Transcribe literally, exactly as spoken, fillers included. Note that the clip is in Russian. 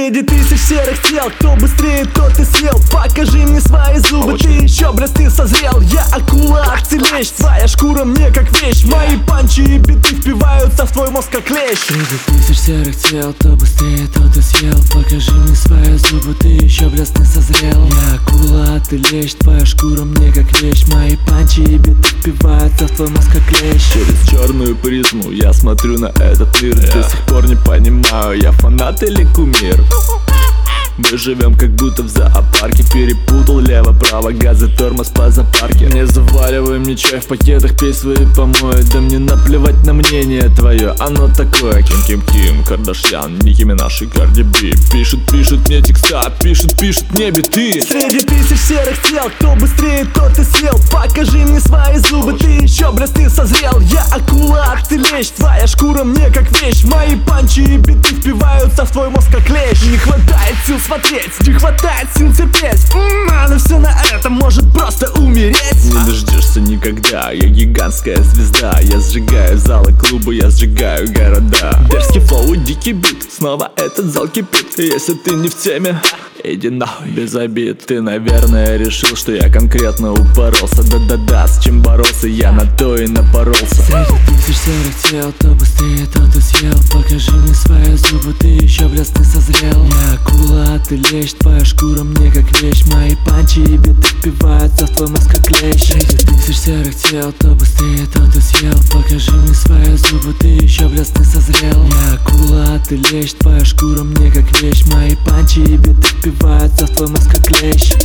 Среди тысяч серых тел, кто быстрее, тот и съел. Покажи мне свои зубы, ты еще, блядь, ты созрел. Я акула, ах ты лещ, твоя шкура мне как вещь. Мои панчи и биты впиваются в твой мозг как клещ. Среди тысяч серых тел, кто быстрее, тот и съел. Покажи мне свои зубы, ты еще, блядь, не созрел. Я акула, ты лещ, твоя шкура мне как вещь. Мои панчи и биты впиваются в твой мозг как клещ. Через черную призму я смотрю на этот мир, yeah. До сих пор не понимаю, я фанат или кумир. Мы живем как будто в зоопарке. Перепутал лево-право, газы, тормоз по запарке. Не заваливай мне чай в пакетах, пей свои помои. Да мне наплевать на мнение твое, оно такое. Ким-Ким-Ким, Кардашьян, Ники Минаж и Карди Би. Пишут, пишут мне текста, пишут, пишут мне биты. Среди тысяч серых тел, кто быстрее, тот и съел. Покажи мне свои зубы, ты еще, блядь, ты созрел. Я акула, ах ты лещ, твоя шкура мне как вещь. Мои панчи и биты впиваются в твой мозг как клещ. Не хватает сил смотреть, не хватает сил терпеть. Надо все на это, может просто умереть. Не дождешься никогда, я гигантская звезда. Я сжигаю залы, клубы, я сжигаю города. Дерзкий флоу и дикий бит, снова этот зал кипит. Если ты не в теме, иди нахуй, без обид. Ты, наверное, решил, что я конкретно упоролся. Да-да-да, с чем боролся, я на то и напоролся. Среди тысяч серых тел, кто быстрее, тот и съел. Покажи мне свои зубы, ты еще, блядь, не созрел. Я акула, ты лещ, твоя шкура мне как вещь. Мои панчи и биты впиваются в твой мозг как клещ. Среди тысяч серых тел, кто быстрее, тот и съел. Покажи мне свои зубы, ты еще, блядь, не созрел. Я акула, ты лещ, твоя шкура мне как вещь. Мои панчи и биты впиваются в твой мозг как клещ.